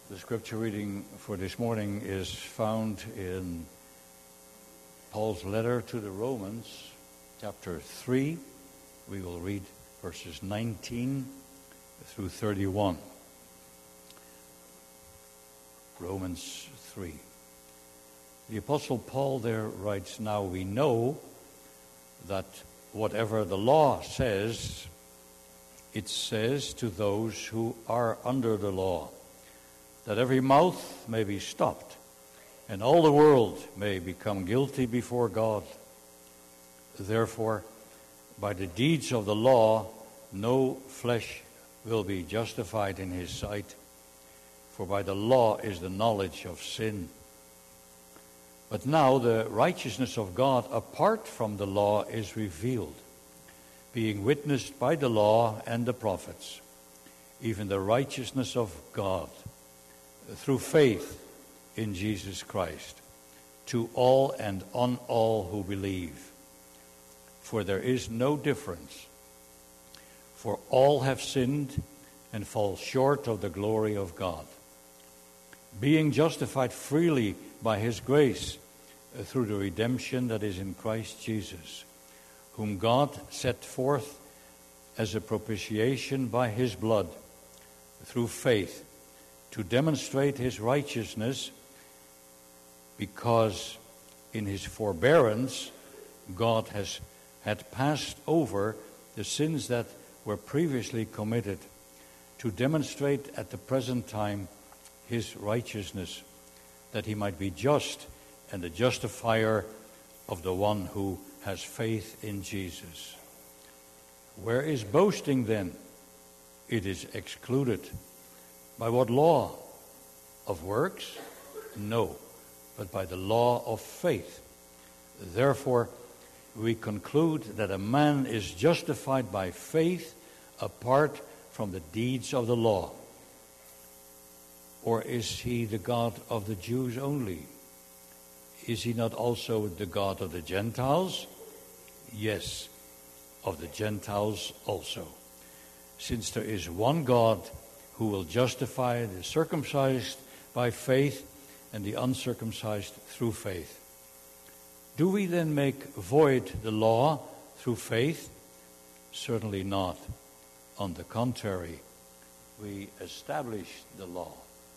The scripture reading for this morning is found in Paul's letter to the Romans, chapter 3. We will read verses 19 through 31. Romans 3. The Apostle Paul there writes, "Now we know that whatever the law says, it says to those who are under the law, that every mouth may be stopped, and all the world may become guilty before God. Therefore, by the deeds of the law, no flesh will be justified in his sight, for by the law is the knowledge of sin. But now the righteousness of God apart from the law is revealed, being witnessed by the law and the prophets, even the righteousness of God through faith in Jesus Christ, to all and on all who believe. For there is no difference, for all have sinned and fall short of the glory of God, being justified freely by his grace through the redemption that is in Christ Jesus, whom God set forth as a propitiation by his blood through faith, to demonstrate his righteousness, because in his forbearance God had passed over the sins that were previously committed, to demonstrate at the present time his righteousness, that he might be just and the justifier of the one who has faith in Jesus. Where is boasting then? It is excluded. By what law? Of works? No, but by the law of faith. Therefore, we conclude that a man is justified by faith apart from the deeds of the law. Or is he the God of the Jews only? Is he not also the God of the Gentiles? Yes, of the Gentiles also. Since there is one God who will justify the circumcised by faith and the uncircumcised through faith. Do we then make void the law through faith? Certainly not. On the contrary, we establish the law."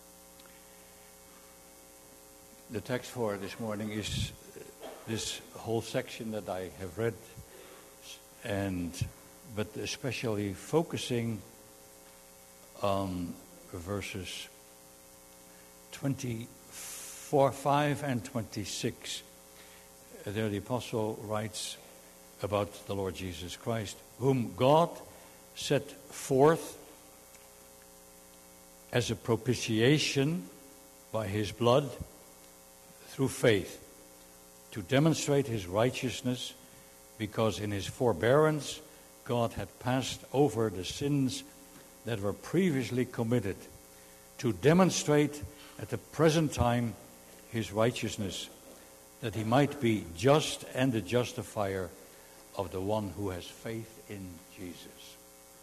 The text for this morning is this whole section that I have read, but especially focusing on verses 25 and 26. There the apostle writes about the Lord Jesus Christ, whom God set forth as a propitiation by his blood through faith, to demonstrate his righteousness, because in his forbearance God had passed over the sins that were previously committed, to demonstrate at the present time his righteousness, that he might be just and the justifier of the one who has faith in Jesus.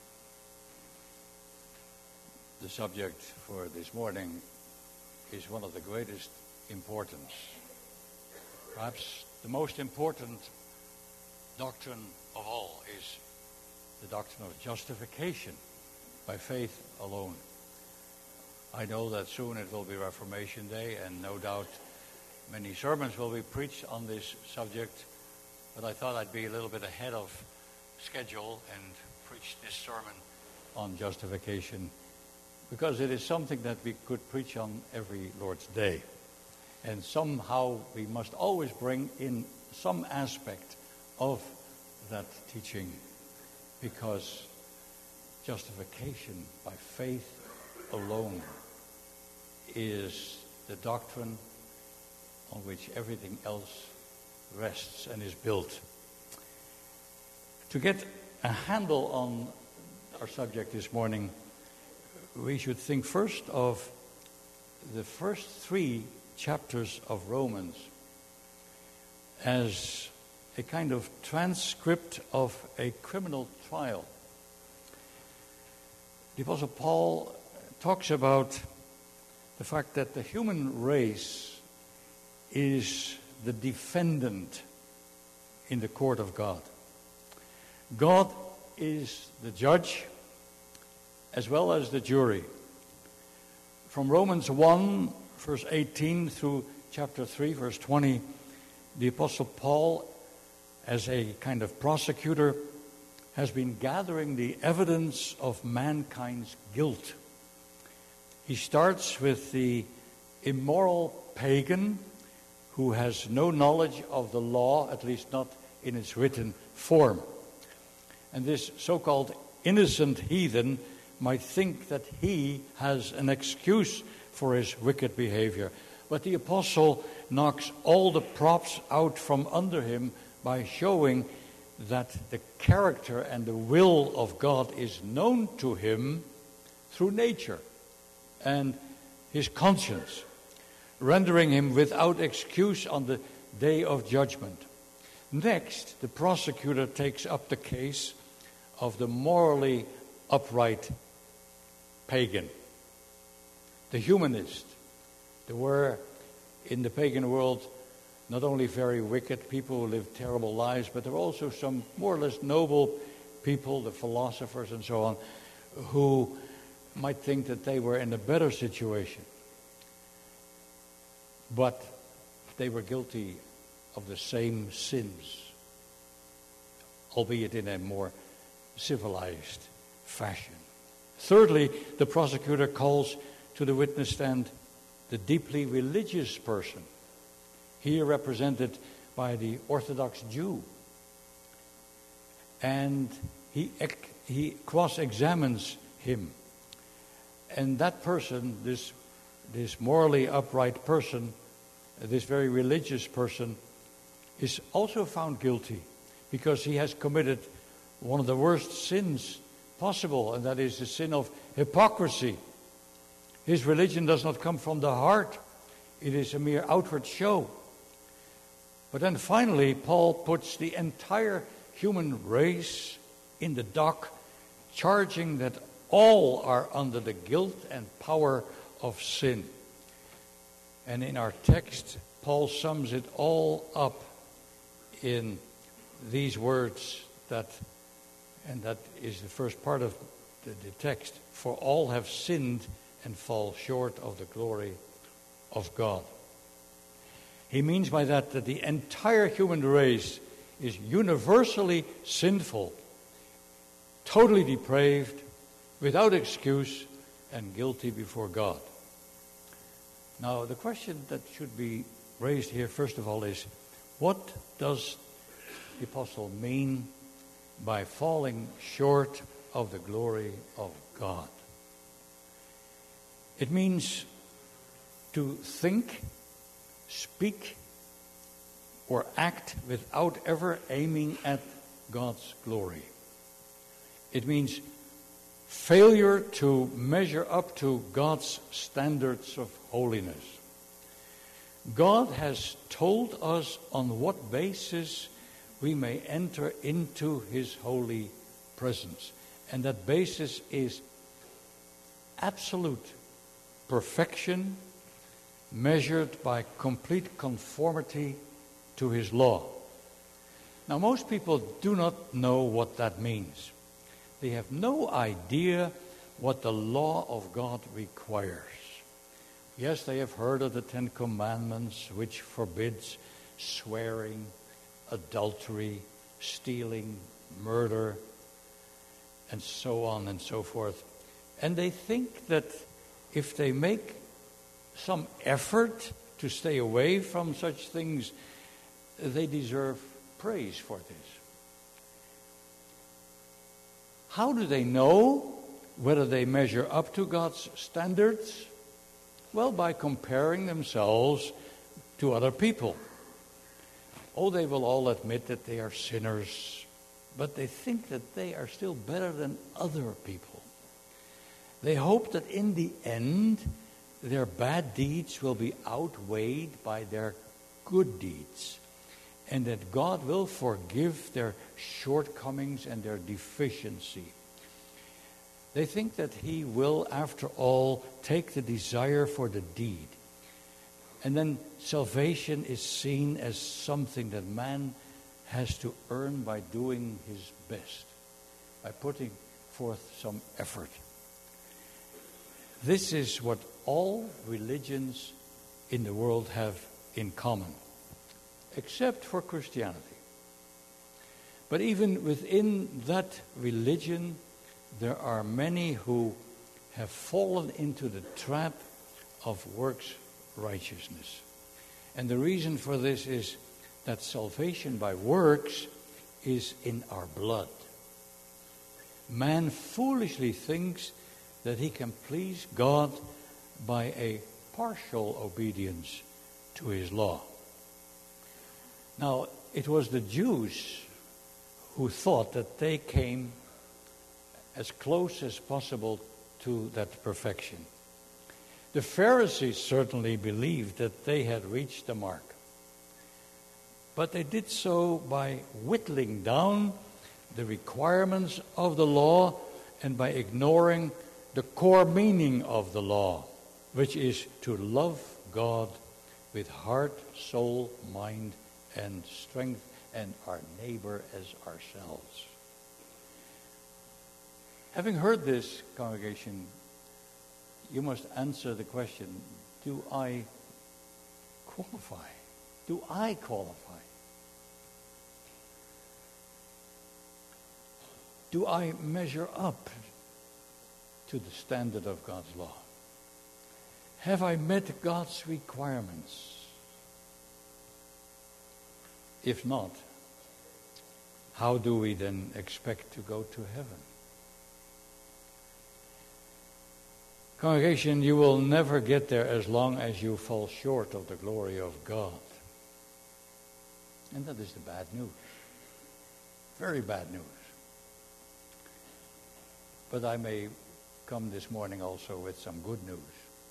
The subject for this morning is one of the greatest importance. Perhaps the most important doctrine of all is the doctrine of justification by faith alone. I know that soon it will be Reformation Day, and no doubt many sermons will be preached on this subject, but I thought I'd be a little bit ahead of schedule and preach this sermon on justification, because it is something that we could preach on every Lord's Day. And somehow we must always bring in some aspect of that teaching, because justification by faith alone is the doctrine on which everything else rests and is built. To get a handle on our subject this morning, we should think first of the first 3 chapters of Romans as a kind of transcript of a criminal trial. The Apostle Paul talks about the fact that the human race is the defendant in the court of God. God is the judge as well as the jury. From Romans 1, verse 18 through chapter 3, verse 20, the Apostle Paul, as a kind of prosecutor, has been gathering the evidence of mankind's guilt. He starts with the immoral pagan who has no knowledge of the law, at least not in its written form. And this so-called innocent heathen might think that he has an excuse for his wicked behavior. But the apostle knocks all the props out from under him by showing that the character and the will of God is known to him through nature and his conscience, rendering him without excuse on the day of judgment. Next, the prosecutor takes up the case of the morally upright pagan, the humanist. There were in the pagan world not only very wicked people who lived terrible lives, but there were also some more or less noble people, the philosophers and so on, who might think that they were in a better situation. But they were guilty of the same sins, albeit in a more civilized fashion. Thirdly, the prosecutor calls to the witness stand the deeply religious person, here represented by the Orthodox Jew. And he cross-examines him. And that person, this morally upright person, this very religious person, is also found guilty because he has committed one of the worst sins possible, and that is the sin of hypocrisy. His religion does not come from the heart. It is a mere outward show. But then finally, Paul puts the entire human race in the dock, charging that all are under the guilt and power of sin. And in our text, Paul sums it all up in these words that is the first part of the text. For all have sinned and fall short of the glory of God. He means by that the entire human race is universally sinful, totally depraved, without excuse, and guilty before God. Now, the question that should be raised here, first of all, is what does the apostle mean by falling short of the glory of God? It means to think, speak, or act without ever aiming at God's glory. It means failure to measure up to God's standards of holiness. God has told us on what basis we may enter into his holy presence. And that basis is absolute perfection measured by complete conformity to his law. Now, most people do not know what that means. They have no idea what the law of God requires. Yes, they have heard of the Ten Commandments, which forbids swearing, adultery, stealing, murder, and so on and so forth. And they think that if they make some effort to stay away from such things, they deserve praise for this. How do they know whether they measure up to God's standards? Well, by comparing themselves to other people. Oh, they will all admit that they are sinners, but they think that they are still better than other people. They hope that in the end, their bad deeds will be outweighed by their good deeds, and that God will forgive their shortcomings and their deficiency. They think that he will, after all, take the desire for the deed. And then salvation is seen as something that man has to earn by doing his best, by putting forth some effort. This is what all religions in the world have in common, except for Christianity. But even within that religion, there are many who have fallen into the trap of works righteousness. And the reason for this is that salvation by works is in our blood. Man foolishly thinks that he can please God by a partial obedience to his law. Now, it was the Jews who thought that they came as close as possible to that perfection. The Pharisees certainly believed that they had reached the mark. But they did so by whittling down the requirements of the law and by ignoring the core meaning of the law, which is to love God with heart, soul, mind, and strength, and our neighbor as ourselves. Having heard this, congregation, you must answer the question, do I qualify? Do I qualify? Do I measure up to the standard of God's law? Have I met God's requirements? If not, how do we then expect to go to heaven? Congregation, you will never get there as long as you fall short of the glory of God. And that is the bad news. Very bad news. But I may come this morning also with some good news.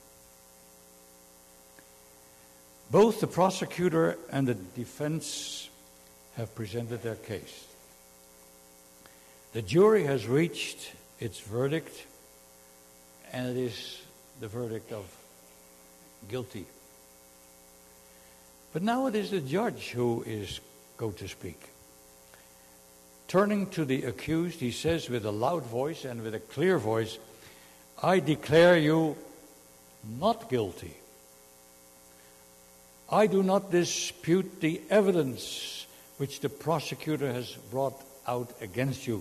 Both the prosecutor and the defense have presented their case. The jury has reached its verdict, and it is the verdict of guilty. But now it is the judge who is going to speak. Turning to the accused, he says with a loud voice and with a clear voice, I declare you not guilty. I do not dispute the evidence which the prosecutor has brought out against you.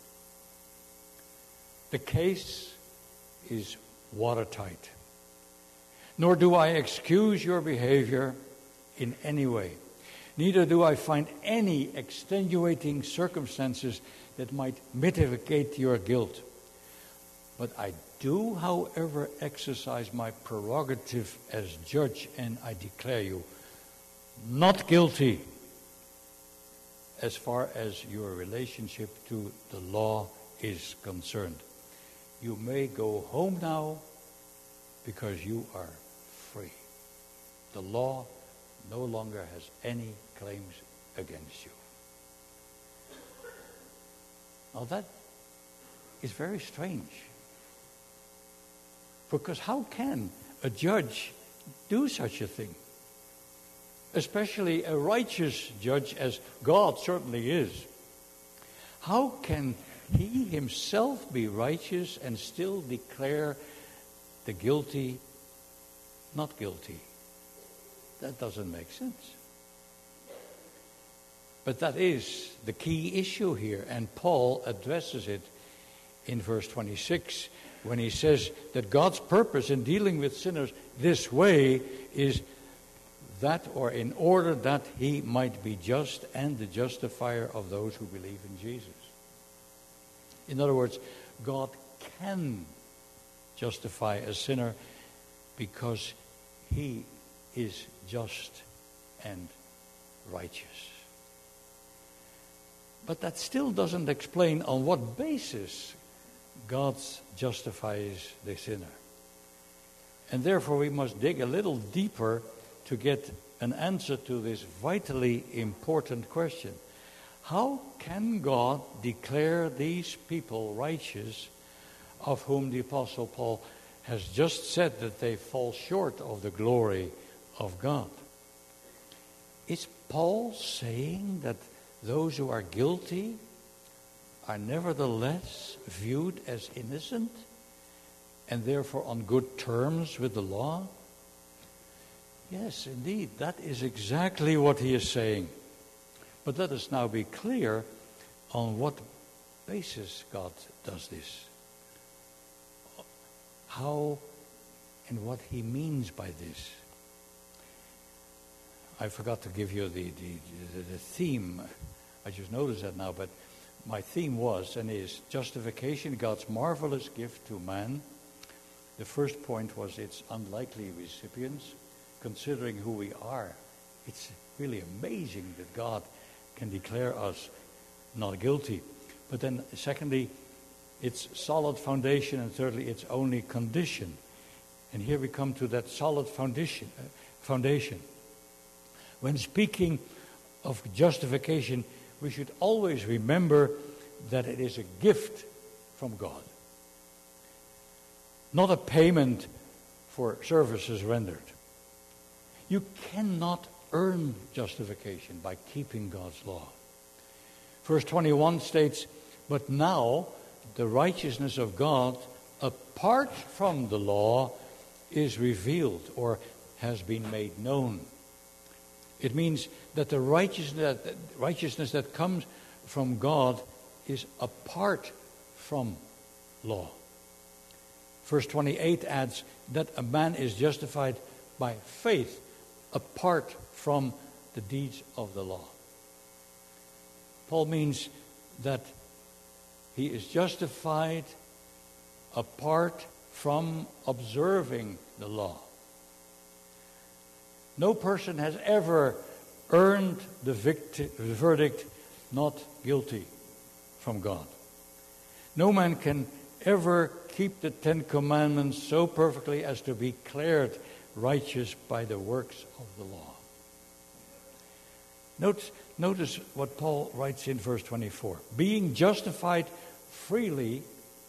The case is watertight. Nor do I excuse your behavior in any way. Neither do I find any extenuating circumstances that might mitigate your guilt. But I do, however, exercise my prerogative as judge, and I declare you not guilty as far as your relationship to the law is concerned. You may go home now because you are free. The law no longer has any claims against you. Now that is very strange. Because how can a judge do such a thing? Especially a righteous judge, as God certainly is. How can he himself be righteous and still declare the guilty not guilty? That doesn't make sense. But that is the key issue here, and Paul addresses it in verse 26 when he says that God's purpose in dealing with sinners this way is that, or in order that he might be just and the justifier of those who believe in Jesus. In other words, God can justify a sinner because he is just and righteous. But that still doesn't explain on what basis God justifies the sinner. And therefore we must dig a little deeper to get an answer to this vitally important question. How can God declare these people righteous of whom the Apostle Paul has just said that they fall short of the glory of God. Is Paul saying that those who are guilty are nevertheless viewed as innocent and therefore on good terms with the law? Yes, indeed, that is exactly what he is saying. But let us now be clear on what basis God does this. How and what he means by this. I forgot to give you the theme. I just noticed that now, but my theme was and is justification, God's marvelous gift to man. The first point was its unlikely recipients, considering who we are. It's really amazing that God can declare us not guilty. But then secondly, its solid foundation, and thirdly, its only condition. And here we come to that solid foundation. When speaking of justification, we should always remember that it is a gift from God, not a payment for services rendered. You cannot earn justification by keeping God's law. Verse 21 states, "But now the righteousness of God, apart from the law, is revealed," or has been made known. It means that the righteousness that comes from God is apart from law. Verse 28 adds that a man is justified by faith apart from the deeds of the law. Paul means that he is justified apart from observing the law. No person has ever earned the verdict not guilty from God. No man can ever keep the Ten Commandments so perfectly as to be declared righteous by the works of the law. Notice what Paul writes in verse 24. Being justified freely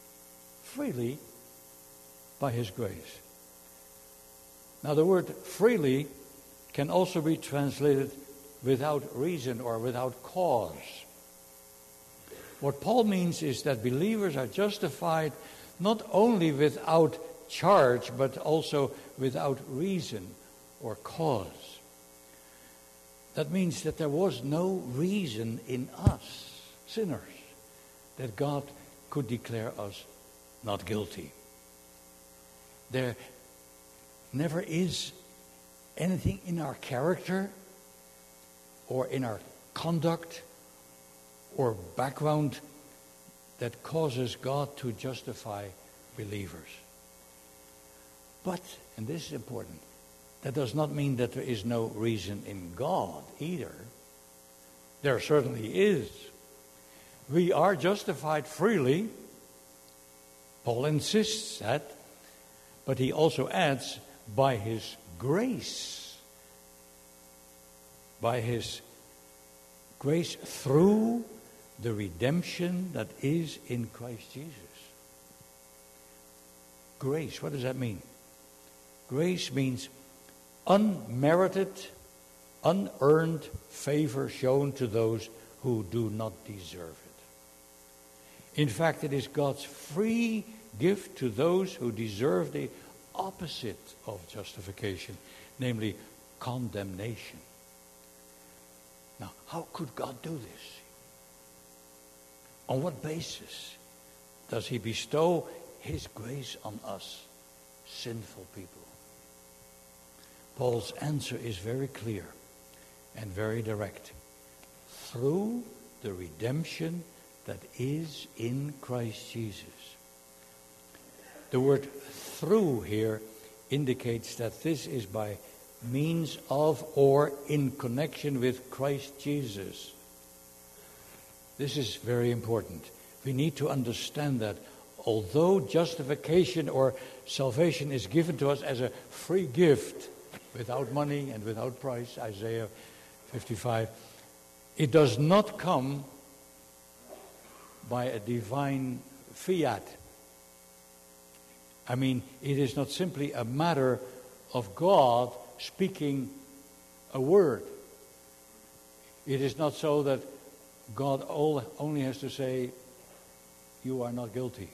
by his grace. Now the word freely can also be translated without reason or without cause. What Paul means is that believers are justified not only without charge, but also without reason or cause. That means that there was no reason in us, sinners, that God could declare us not guilty. There never is anything in our character or in our conduct or background that causes God to justify believers. But, and this is important, that does not mean that there is no reason in God either. There certainly is. We are justified freely. Paul insists that, but he also adds, by his grace. By his grace through the redemption that is in Christ Jesus. Grace, what does that mean? Grace means unmerited, unearned favor shown to those who do not deserve it. In fact, it is God's free gift to those who deserve the opposite of justification, namely condemnation. Now, how could God do this? On what basis does he bestow his grace on us, sinful people? Paul's answer is very clear and very direct. Through the redemption that is in Christ Jesus. The word through here indicates that this is by means of or in connection with Christ Jesus. This is very important. We need to understand that although justification or salvation is given to us as a free gift, without money and without price, Isaiah 55, it does not come by a divine fiat. I mean, it is not simply a matter of God speaking a word. It is not so that God only has to say, you are not guilty.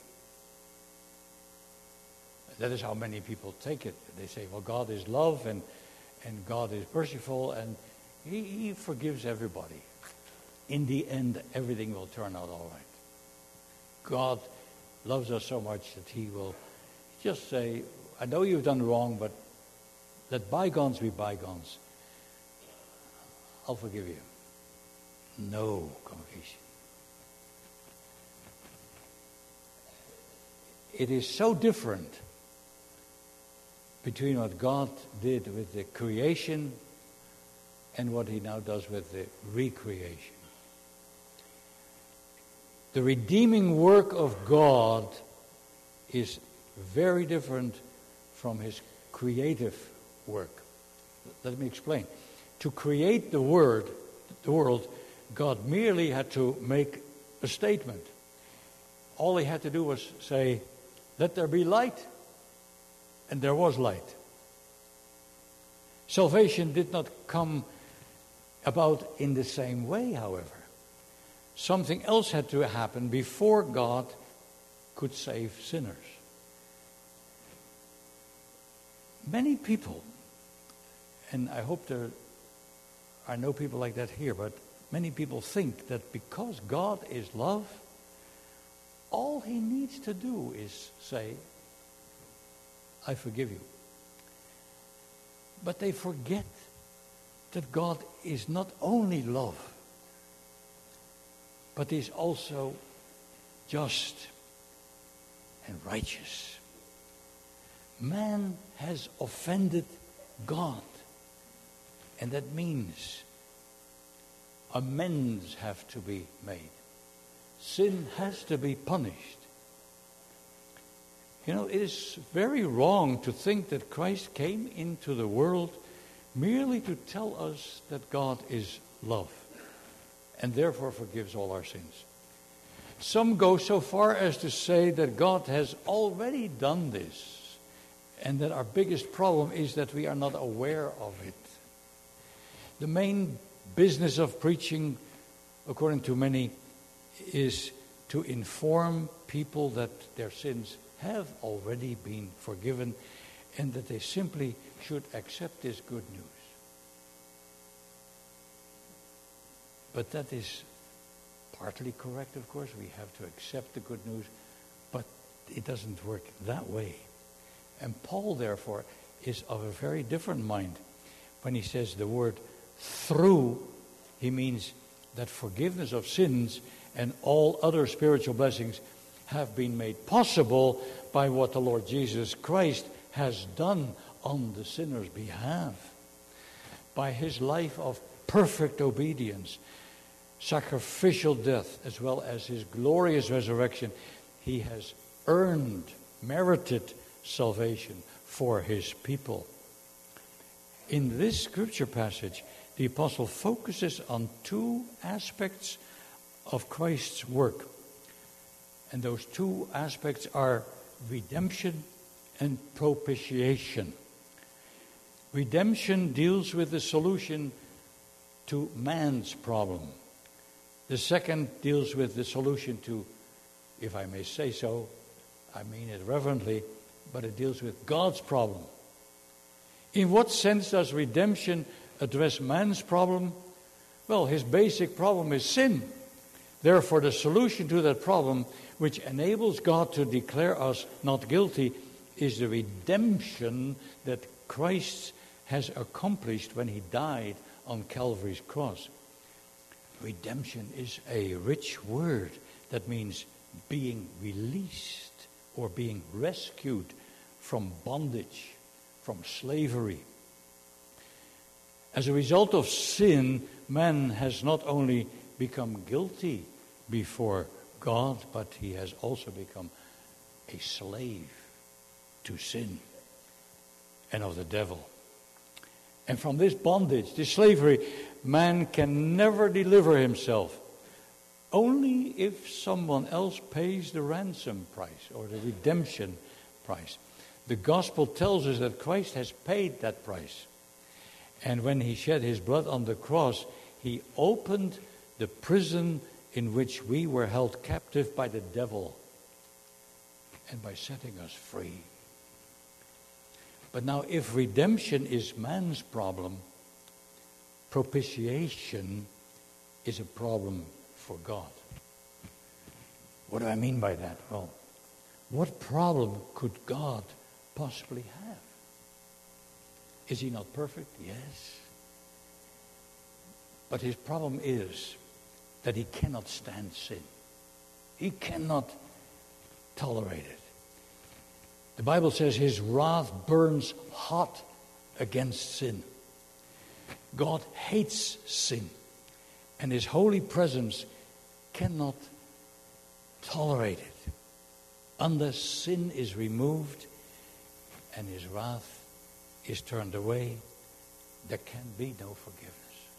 That is how many people take it. They say, well, God is love and God is merciful and he forgives everybody. In the end, everything will turn out all right. God loves us so much that he will just say, I know you've done wrong, but let bygones be bygones. I'll forgive you. No, congregation. It is so different between what God did with the creation and what he now does with the recreation. The redeeming work of God is very different from his creative work. Let me explain. To create the world, God merely had to make a statement. All he had to do was say, let there be light, and there was light. Salvation did not come about in the same way, however. Something else had to happen before God could save sinners. Many people, and I hope there are no people like that here, but many people think that because God is love, all he needs to do is say, I forgive you. But they forget that God is not only love, but is also just and righteous. Man has offended God, and that means amends have to be made. Sin has to be punished. You know, it is very wrong to think that Christ came into the world merely to tell us that God is love and therefore forgives all our sins. Some go so far as to say that God has already done this and that our biggest problem is that we are not aware of it. The main business of preaching, according to many, is to inform people that their sins have already been forgiven and that they simply should accept this good news. But that is partly correct, of course. We have to accept the good news, but it doesn't work that way. And Paul, therefore, is of a very different mind. When he says the word through, he means that forgiveness of sins and all other spiritual blessings have been made possible by what the Lord Jesus Christ has done on the sinner's behalf. By his life of perfect obedience, sacrificial death, as well as his glorious resurrection, he has earned, merited salvation for his people. In this scripture passage, the apostle focuses on two aspects of Christ's work. And those two aspects are redemption and propitiation. Redemption deals with the solution to man's problem. The second deals with the solution to, if I may say so, I mean it reverently, but it deals with God's problem. In what sense does redemption address man's problem? Well, his basic problem is sin. Therefore, the solution to that problem, which enables God to declare us not guilty, is the redemption that Christ has accomplished when he died on Calvary's cross. Redemption is a rich word that means being released or being rescued from bondage, from slavery. As a result of sin, man has not only become guilty before God, but he has also become a slave to sin and of the devil. And from this bondage, this slavery, man can never deliver himself. Only if someone else pays the ransom price or the redemption price. The gospel tells us that Christ has paid that price. And when he shed his blood on the cross, he opened the prison in which we were held captive by the devil, and by setting us free. But now, if redemption is man's problem, propitiation is a problem for God. What do I mean by that? Well, what problem could God possibly have? Is he not perfect? Yes. But his problem is that he cannot stand sin. He cannot tolerate it. The Bible says his wrath burns hot against sin. God hates sin, and his holy presence cannot tolerate it. Unless sin is removed and his wrath is turned away, there can be no forgiveness.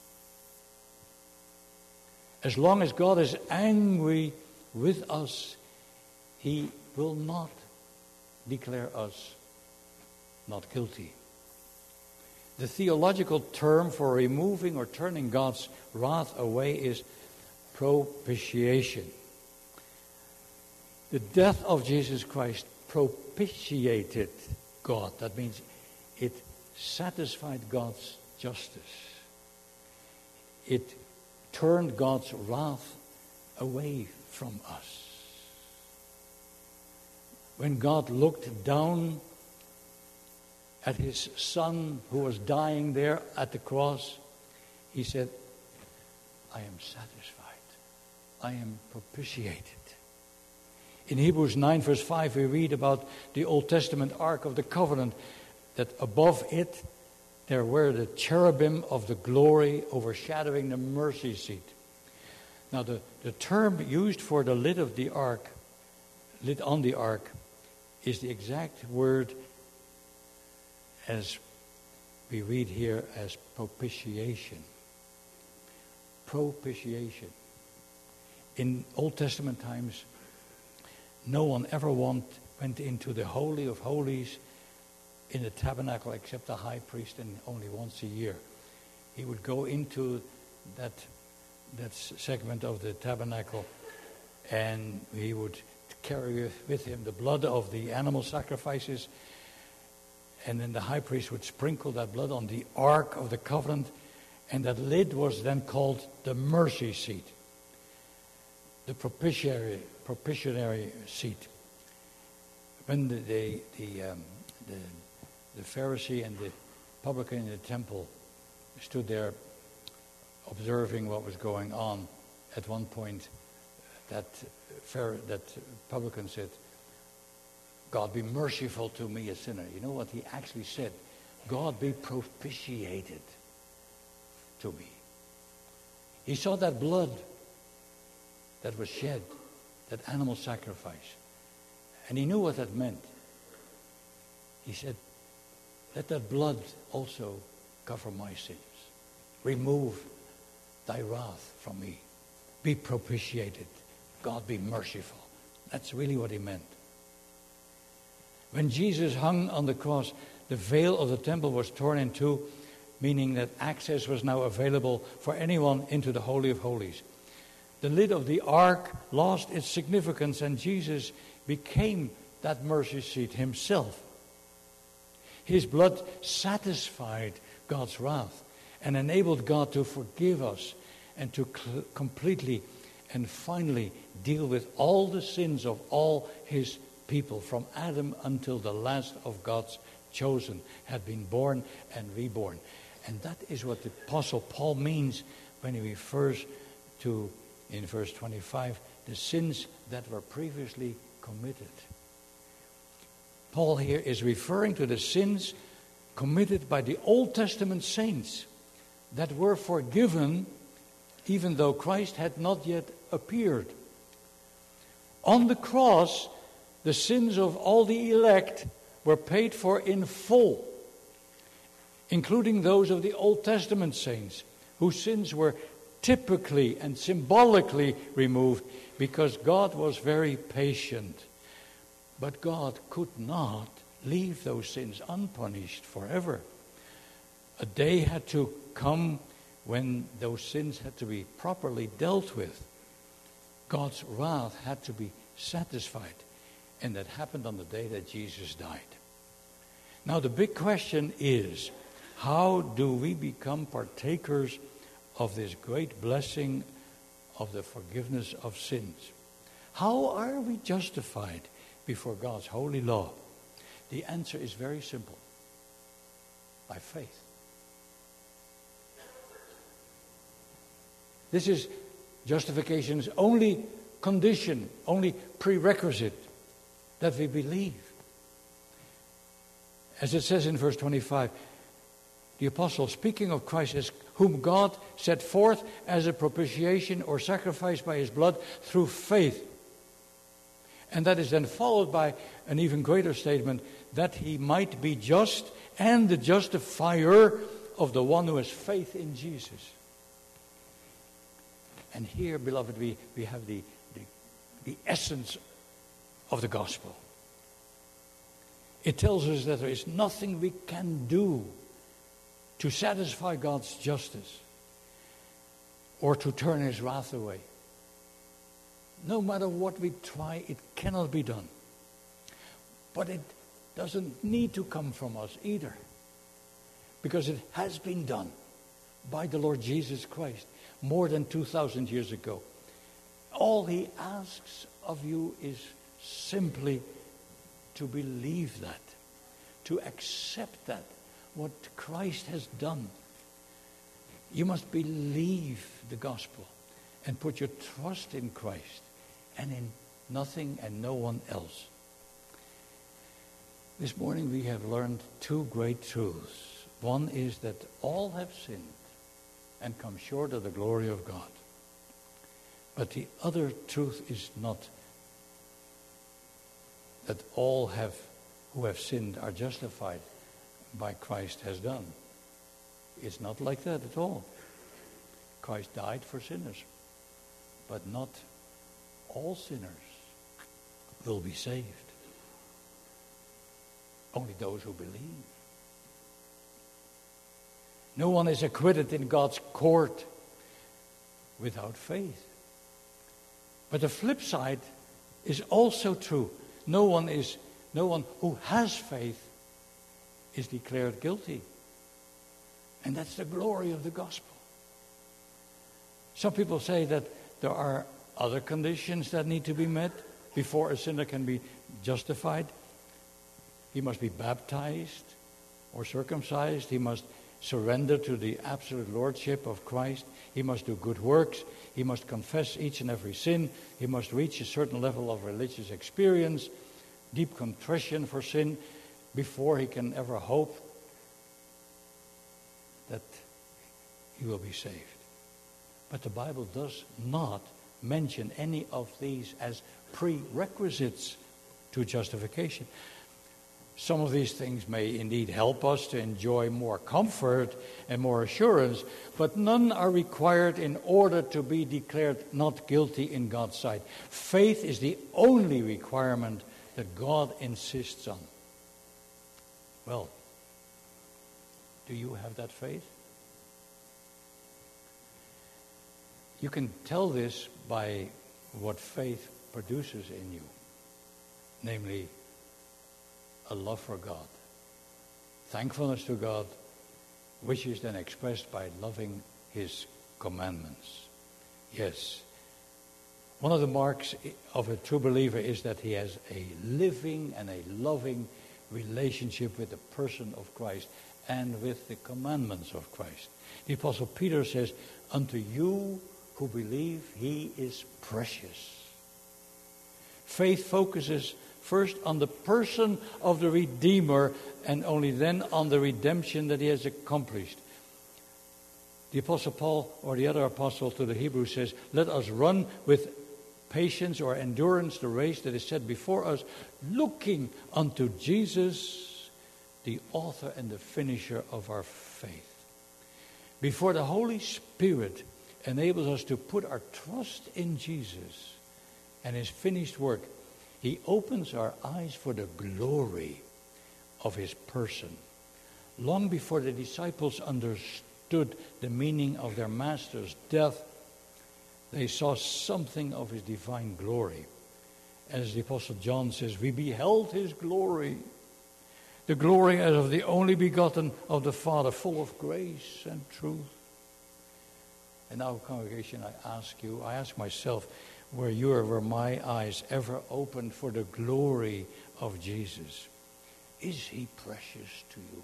As long as God is angry with us, he will not declare us not guilty. The theological term for removing or turning God's wrath away is propitiation. The death of Jesus Christ propitiated God. That means it satisfied God's justice. It turned God's wrath away from us. When God looked down at his son who was dying there at the cross, he said, I am satisfied. I am propitiated. In Hebrews 9 verse 5 we read about the Old Testament Ark of the Covenant, that above it there were the cherubim of the glory overshadowing the mercy seat. Now the term used for the lid of the ark, lid on the ark, is the exact word as we read here as propitiation. Propitiation. In Old Testament times, no one ever went into the Holy of Holies in the tabernacle except the high priest, and only once a year. He would go into that segment of the tabernacle, and he would carry with him the blood of the animal sacrifices, and then the high priest would sprinkle that blood on the Ark of the Covenant, and that lid was then called the mercy seat, the propitiatory seat. When the Pharisee and the publican in the temple stood there observing what was going on, at one point that publican said, God, be merciful to me, a sinner. You know what he actually said? God, be propitiated to me. He saw that blood that was shed, that animal sacrifice, and he knew what that meant. He said, let that blood also cover my sins. Remove thy wrath from me. Be propitiated. God, be merciful. That's really what he meant. When Jesus hung on the cross, the veil of the temple was torn in two, meaning that access was now available for anyone into the Holy of Holies. The lid of the ark lost its significance, and Jesus became that mercy seat himself. His blood satisfied God's wrath and enabled God to forgive us and to completely and finally deal with all the sins of all his people, from Adam until the last of God's chosen had been born and reborn. And that is what the Apostle Paul means when he refers to, in verse 25, the sins that were previously committed. Paul here is referring to the sins committed by the Old Testament saints that were forgiven even though Christ had not yet appeared. On the cross, the sins of all the elect were paid for in full, including those of the Old Testament saints, whose sins were typically and symbolically removed because God was very patient. But God could not leave those sins unpunished forever. A day had to come when those sins had to be properly dealt with. God's wrath had to be satisfied. And that happened on the day that Jesus died. Now the big question is, how do we become partakers of this great blessing of the forgiveness of sins? How are we justified before God's holy law? The answer is very simple. By faith. This is justification's only condition, only prerequisite, that we believe. As it says in verse 25, the apostle, speaking of Christ as whom God set forth as a propitiation or sacrifice by his blood through faith. And that is then followed by an even greater statement, that he might be just and the justifier of the one who has faith in Jesus. And here, beloved, we have the essence of the gospel. It tells us that there is nothing we can do to satisfy God's justice or to turn his wrath away. No matter what we try, it cannot be done. But it doesn't need to come from us either, because it has been done by the Lord Jesus Christ more than 2,000 years ago. All he asks of you is simply to believe that, to accept that, what Christ has done. You must believe the gospel and put your trust in Christ and in nothing and no one else. This morning we have learned two great truths. One is that all have sinned and come short of the glory of God. But the other truth is not that all who have sinned are justified by Christ has done. It's not like that at all. Christ died for sinners, but not all sinners will be saved. Only those who believe. No one is acquitted in God's court without faith. But the flip side is also true. No one who has faith is declared guilty. And that's the glory of the gospel. Some people say that there are other conditions that need to be met before a sinner can be justified. He must be baptized or circumcised. He must surrender to the absolute lordship of Christ. He must do good works. He must confess each and every sin. He must reach a certain level of religious experience, deep contrition for sin, before he can ever hope that he will be saved. But the Bible does not mention any of these as prerequisites to justification. Some of these things may indeed help us to enjoy more comfort and more assurance, but none are required in order to be declared not guilty in God's sight. Faith is the only requirement that God insists on. Well, do you have that faith? You can tell this by what faith produces in you, namely a love for God, thankfulness to God, which is then expressed by loving his commandments. Yes, one of the marks of a true believer is that he has a living and a loving relationship with the person of Christ and with the commandments of Christ. The Apostle Peter says, unto you who believe, he is precious. Faith focuses first on the person of the Redeemer and only then on the redemption that he has accomplished. The Apostle Paul, or the other apostle to the Hebrews, says, let us run with patience or endurance the race that is set before us, looking unto Jesus, the author and the finisher of our faith. Before the Holy Spirit enables us to put our trust in Jesus and his finished work, He opens our eyes for the glory of his person. Long before the disciples understood the meaning of their master's death, they saw something of his divine glory. As the Apostle John says, we beheld his glory, the glory as of the only begotten of the Father, full of grace and truth. And now, congregation, I ask myself, were my eyes ever opened for the glory of Jesus? Is he precious to you?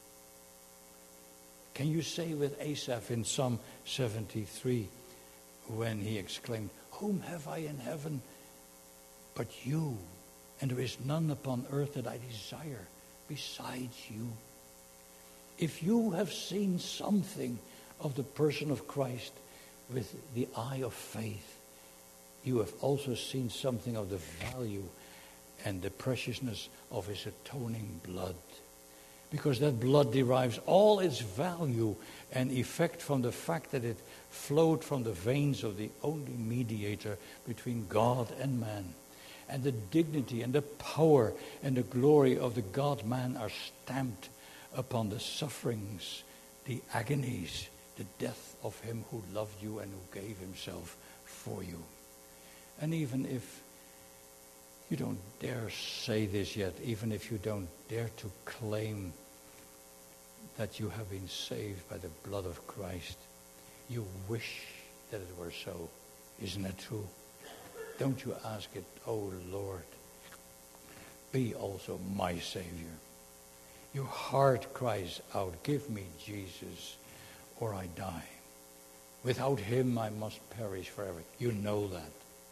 Can you say with Asaph in Psalm 73, when he exclaimed, whom have I in heaven but you? And there is none upon earth that I desire besides you. If you have seen something of the person of Christ with the eye of faith, you have also seen something of the value and the preciousness of his atoning blood. Because that blood derives all its value and effect from the fact that it flowed from the veins of the only mediator between God and man. And the dignity and the power and the glory of the God-man are stamped upon the sufferings, the agonies, the death of him who loved you and who gave himself for you. And even if you don't dare say this yet, even if you don't dare to claim that you have been saved by the blood of Christ, you wish that it were so. Isn't that true? Don't you ask it, oh Lord, be also my Savior. Your heart cries out, give me Jesus or I die. Without him I must perish forever. You know that.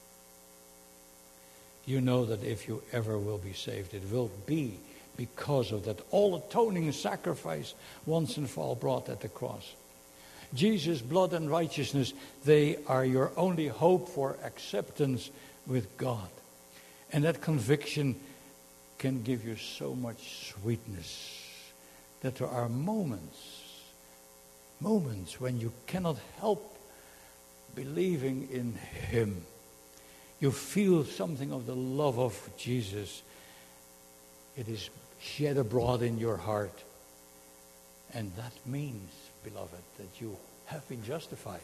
You know that if you ever will be saved, it will be because of that all-atoning sacrifice once and for all brought at the cross. Jesus' blood and righteousness, they are your only hope for acceptance with God. And that conviction can give you so much sweetness that there are moments when you cannot help believing in him. You feel something of the love of Jesus. It is shed abroad in your heart. And that means, beloved, that you have been justified.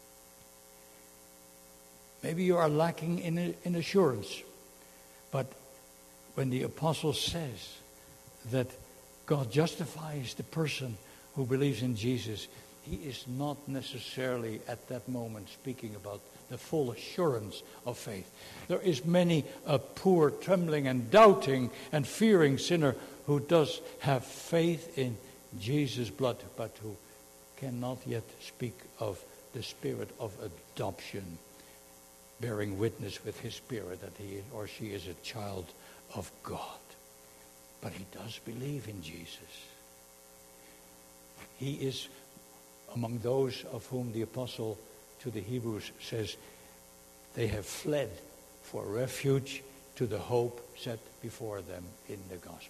Maybe you are lacking in assurance. But when the apostle says that God justifies the person who believes in Jesus, he is not necessarily at that moment speaking about the full assurance of faith. There is many a poor, trembling and doubting and fearing sinner who does have faith in Jesus' blood, but who cannot yet speak of the spirit of adoption, bearing witness with his spirit that he or she is a child of God. But he does believe in Jesus. He is among those of whom the apostle to the Hebrews says they have fled for refuge to the hope set before them in the gospel.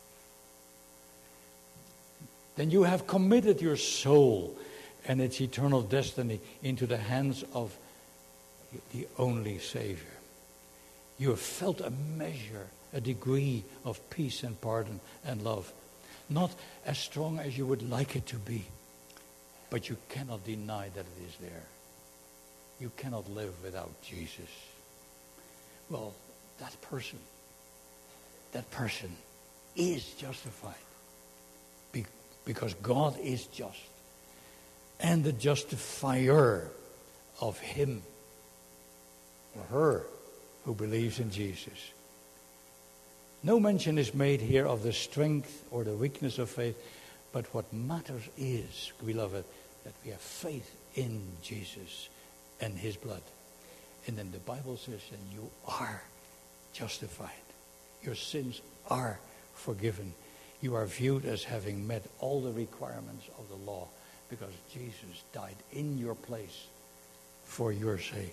Then you have committed your soul and its eternal destiny into the hands of the only Savior. You have felt a measure, a degree of peace and pardon and love. Not as strong as you would like it to be, but you cannot deny that it is there. You cannot live without Jesus. Well, that person is justified because God is just and the justifier of him or her who believes in Jesus. No mention is made here of the strength or the weakness of faith, but what matters is, beloved, that we have faith in Jesus and his blood. And then the Bible says, and you are justified. Your sins are forgiven. You are viewed as having met all the requirements of the law because Jesus died in your place for your sake.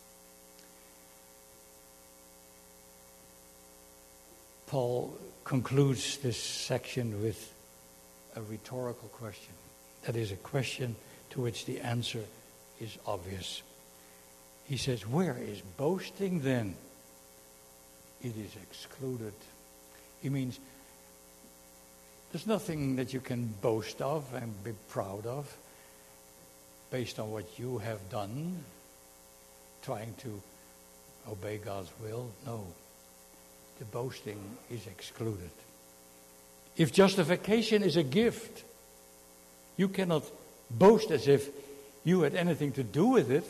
Paul concludes this section with a rhetorical question. That is a question to which the answer is obvious. He says, where is boasting then? it is excluded. He means there's nothing that you can boast of and be proud of based on what you have done, trying to obey God's will. No, the boasting is excluded. If justification is a gift, you cannot boast as if you had anything to do with it.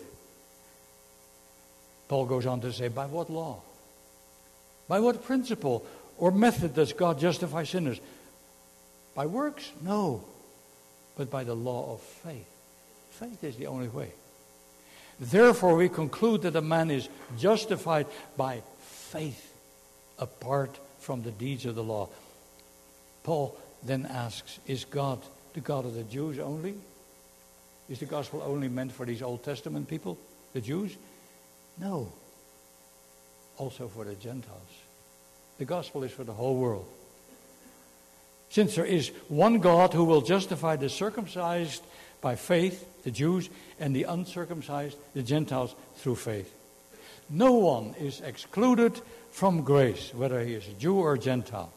Paul goes on to say, by what law? By what principle or method does God justify sinners? By works? No. But by the law of faith. Faith is the only way. Therefore we conclude that a man is justified by faith apart from the deeds of the law. Paul then asks, is God the God of the Jews only? Is the gospel only meant for these Old Testament people, the Jews? No. Also for the Gentiles. The gospel is for the whole world. Since there is one God who will justify the circumcised by faith, the Jews, and the uncircumcised, the Gentiles, through faith. No one is excluded from grace, whether he is a Jew or a Gentile.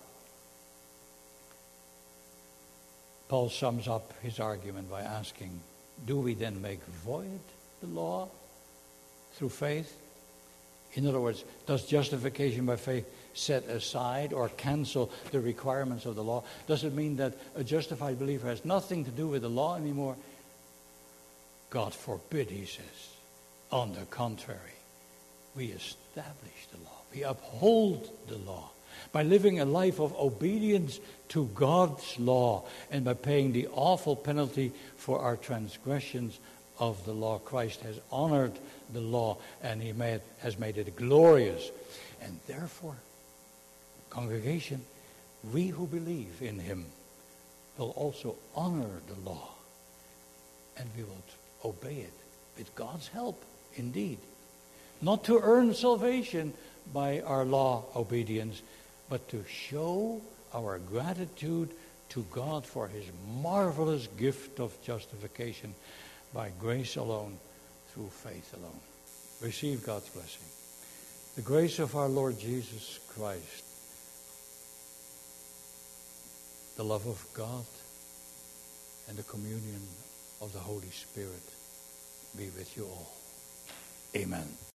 Paul sums up his argument by asking, do we then make void the law through faith? In other words, does justification by faith set aside or cancel the requirements of the law? Does it mean that a justified believer has nothing to do with the law anymore? God forbid, he says. On the contrary, we establish the law. We uphold the law by living a life of obedience to God's law and by paying the awful penalty for our transgressions of the law. Christ has honored the law and he has made it glorious. And therefore, congregation, we who believe in him will also honor the law and we will obey it with God's help, indeed. Not to earn salvation by our law obedience, but to show our gratitude to God for his marvelous gift of justification by grace alone, through faith alone. Receive God's blessing. The grace of our Lord Jesus Christ, the love of God, and the communion of the Holy Spirit be with you all. Amen.